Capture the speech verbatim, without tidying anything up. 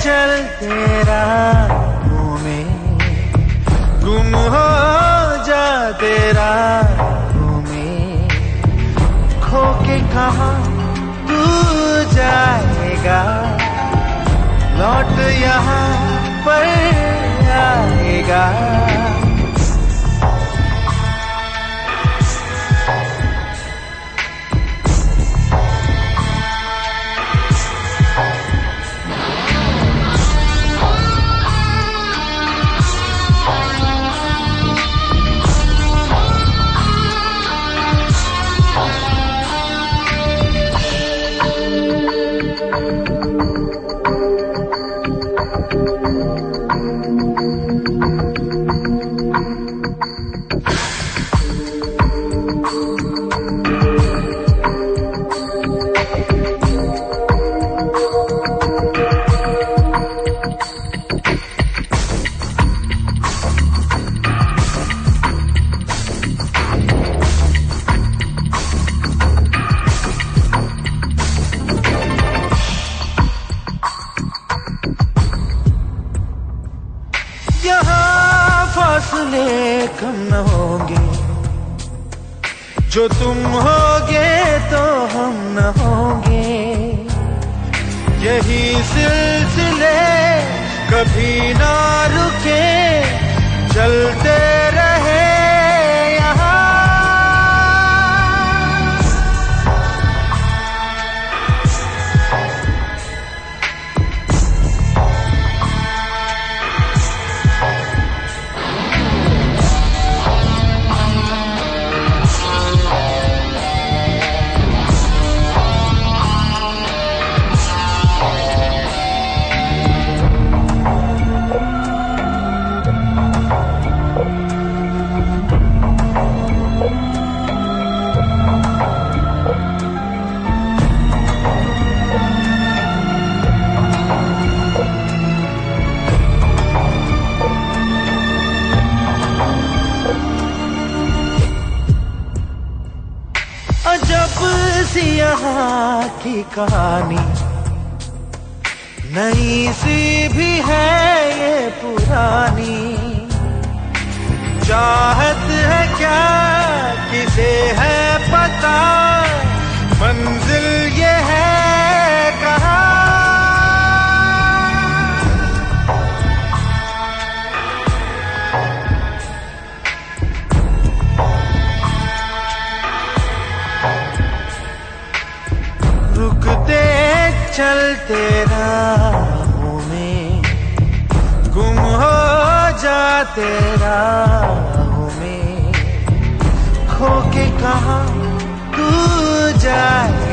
चलते राहों में, गुम हो जाते राहों में, खो के कहाँ तू जाएगा, लौट यहाँ पर आएगा। फासले कम न होंगे, जो तुम होगे तो हम न होंगे। यही सिलसिले कभी ना रुके, चलते रहे यहाँ। अजब सी यहाँ की कहानी, नई सी भी है ये पुरानी। चाहत है क्या किसे है पता, मंजिल ये है कहाँ। रुकते चलते राहों में, गुम हो जाते राहों में, खो के कहाँ तू जाए।